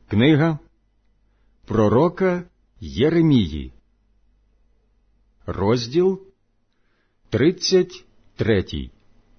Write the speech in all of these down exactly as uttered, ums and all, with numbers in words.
Книга пророка Єремії, розділ тридцять третій.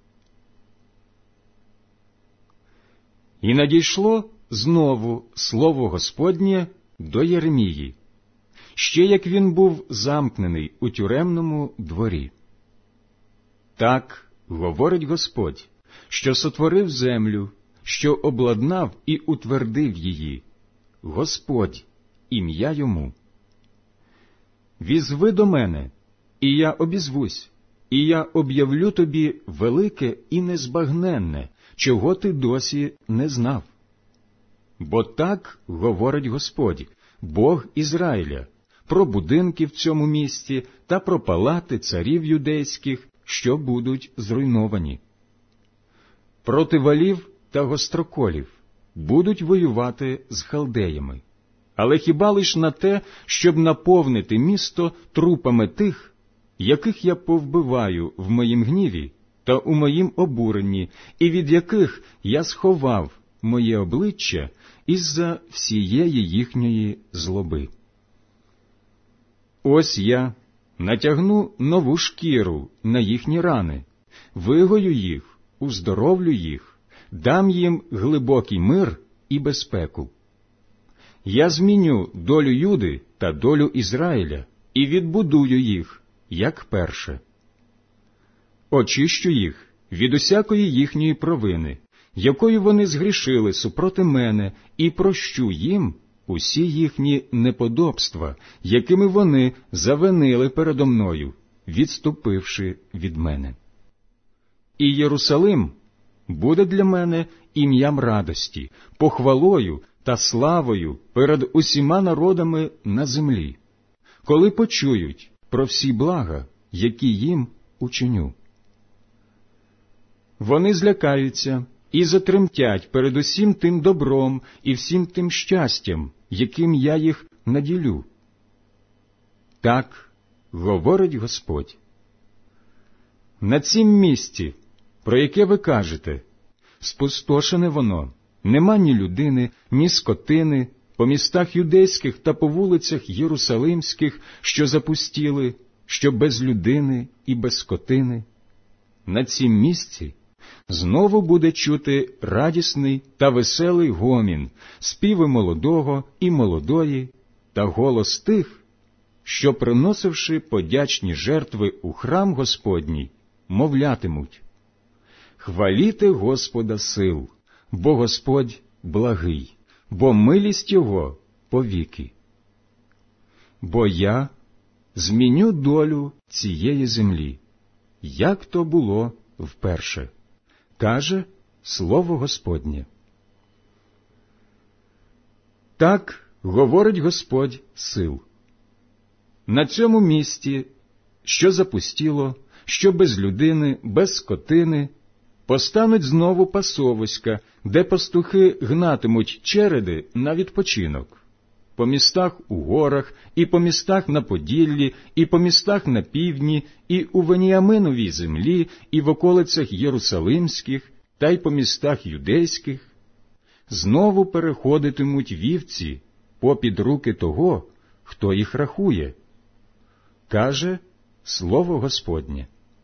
І надійшло знову слово Господнє до Єремії, ще як він був замкнений у тюремному дворі. Так говорить Господь, що сотворив землю, що обладнав і утвердив її, Господь, ім'я йому. Візви до мене, і я обізвусь, і я об'явлю тобі велике і незбагненне, чого ти досі не знав. Бо так говорить Господь, Бог Ізраїля, про будинки в цьому місті та про палати царів юдейських, що будуть зруйновані. Проти валів та гостроколів будуть воювати з халдеями, але хіба лиш на те, щоб наповнити місто трупами тих, яких я повбиваю в моїм гніві та у моїм обуренні, і від яких я сховав моє обличчя із-за всієї їхньої злоби. Ось я натягну нову шкіру на їхні рани, вигою їх, уздоровлю їх, дам їм глибокий мир і безпеку. Я зміню долю Юди та долю Ізраїля і відбудую їх, як перше. Очищу їх від усякої їхньої провини, якою вони згрішили супроти мене, і прощу їм усі їхні неподобства, якими вони завинили передо мною, відступивши від мене. І Єрусалим буде для мене ім'ям радості, похвалою та славою перед усіма народами на землі, коли почують про всі блага, які їм учиню. Вони злякаються і затремтять перед усім тим добром і всім тим щастям, яким я їх наділю. Так говорить Господь. На цім місці, про яке ви кажете, спустошене воно, нема ні людини, ні скотини, по містах юдейських та по вулицях єрусалимських, що запустіли, що без людини і без скотини. На цім місці знову буде чути радісний та веселий гомін, співи молодого і молодої та голос тих, що, приносивши подячні жертви у храм Господній, мовлятимуть: «Хваліте Господа сил, бо Господь благий, бо милість Його повіки. Бо я зміню долю цієї землі, як то було вперше, каже слово Господнє». Так говорить Господь сил. На цьому місці, що запустіло, що без людини, без скотини, постануть знову пасовиська, де пастухи гнатимуть череди на відпочинок, по містах у горах, і по містах на Поділлі, і по містах на півдні, і у Веніаминовій землі, і в околицях Єрусалимських, та й по містах юдейських. Знову переходитимуть вівці попід руки того, хто їх рахує, каже слово Господнє.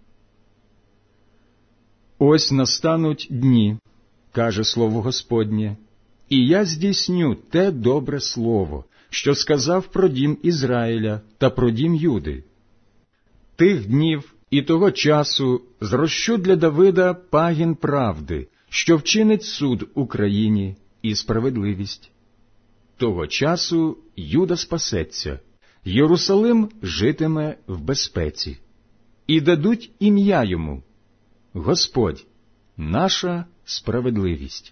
Ось настануть дні, каже слово Господнє, і я здійсню те добре слово, що сказав про дім Ізраїля та про дім Юди. Тих днів і того часу зрощу для Давида пагін правди, що вчинить суд Україні і справедливість. Того часу Юда спасеться, Єрусалим житиме в безпеці, і дадуть ім'я йому: Господь, наша справедливість.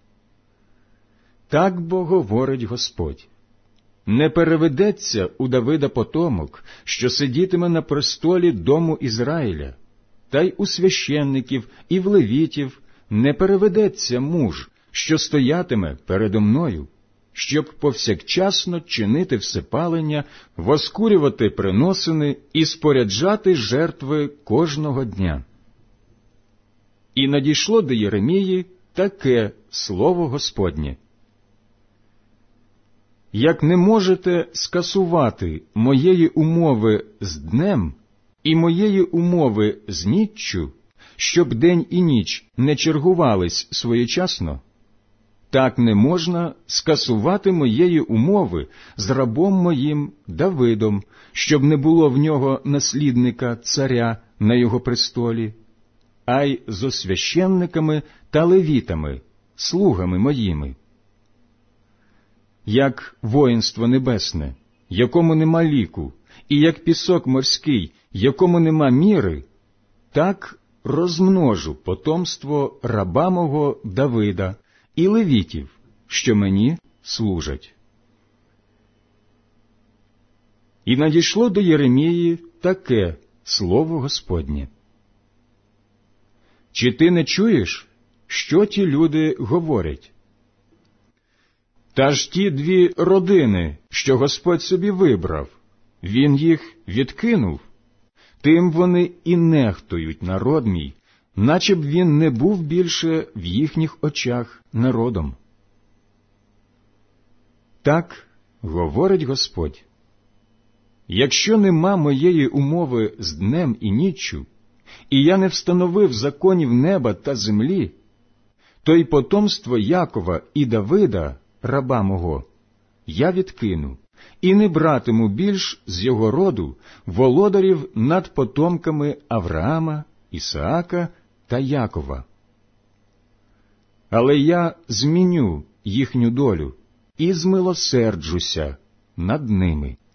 Так бо говорить Господь: не переведеться у Давида потомок, що сидітиме на престолі дому Ізраїля, та й у священників і в левітів не переведеться муж, що стоятиме передо мною, щоб повсякчасно чинити всепалення, воскурювати приносини і споряджати жертви кожного дня. І надійшло до Єремії таке слово Господнє: як не можете скасувати моєї умови з днем і моєї умови з ніччю, щоб день і ніч не чергувались своєчасно, так не можна скасувати моєї умови з рабом моїм Давидом, щоб не було в нього наслідника царя на його престолі, а й зо священниками та левітами, слугами моїми. Як воїнство небесне, якому нема ліку, і як пісок морський, якому нема міри, так розмножу потомство раба мого Давида і левітів, що мені служать. І надійшло до Єремії таке слово Господнє. Чи ти не чуєш, що ті люди говорять? Та ж ті дві родини, що Господь собі вибрав, Він їх відкинув, тим вони і нехтують народ мій, наче б він не був більше в їхніх очах народом. Так говорить Господь: якщо нема моєї умови з днем і ніччю, і я не встановив законів неба та землі, то й потомство Якова і Давида, раба мого, я відкину, і не братиму більш з його роду володарів над потомками Авраама, Ісаака та Якова. Але я зміню їхню долю і змилосерджуся над ними.